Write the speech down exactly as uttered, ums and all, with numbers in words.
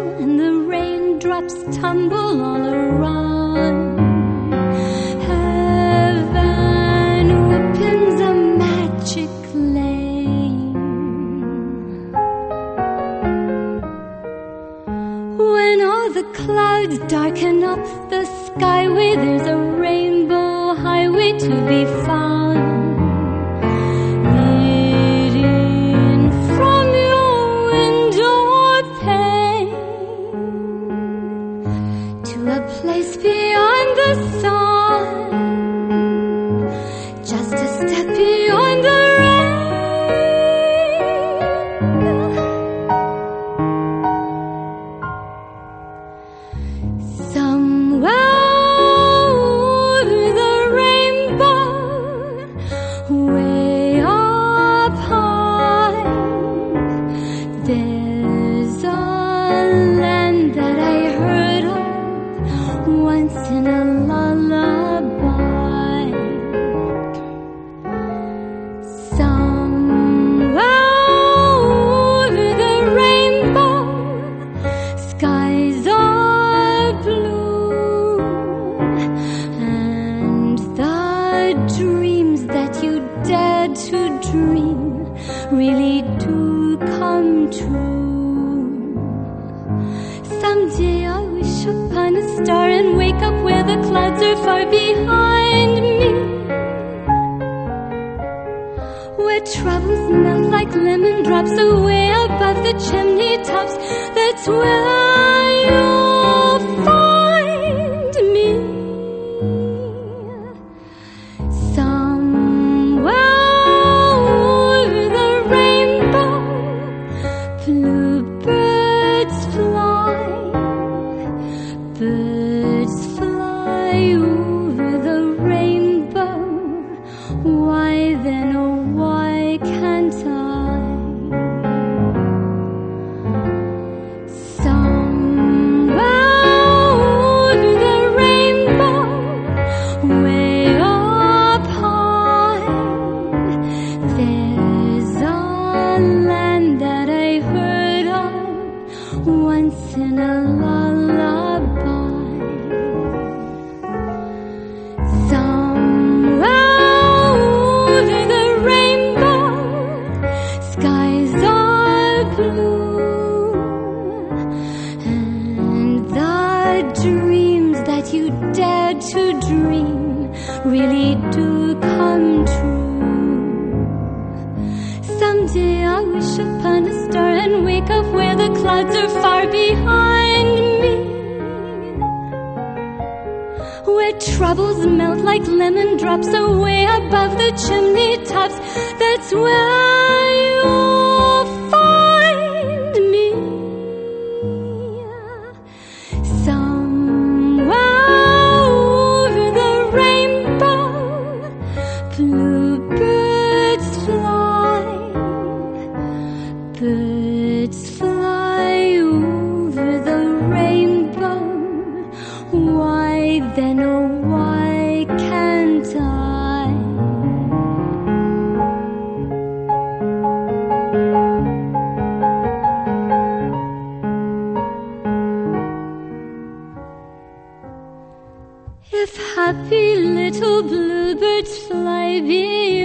and the raindrops tumble all around. Heaven opens a magic lane. When all the clouds darken up the skyway, there's a rainbow highway to be found. Leading from your window pane to a place beyond the sun, just a step beyond the rain. Somewhere over the rainbow, way up high, there's a land that I heard of once in a lullaby. Somewhere over the rainbow, skies are blue, and the dreams that you dared to dream really do come true. Someday I wish upon a star and wake up where the clouds are far behind me, where troubles melt like lemon drops away above the chimney tops. That's where you'll find me. Somewhere over the rainbow, bluebirds fly, birds fly over the rainbow. Why then, oh why can't I? Somewhere over the rainbow, way up high, there's a land that I heard of once in a lullaby. Somewhere over the rainbow, skies are blue, and the dreams that you dared to dream really do come true. Someday I'll wish upon a star and wake up where the clouds are far behind me, where troubles melt like lemon drops away above the chimney tops. That's where you'll find me. Somewhere over the rainbow, bluebirds fly, birds fly over the rainbow. Why then, oh why can't I? If happy little bluebirds fly beyond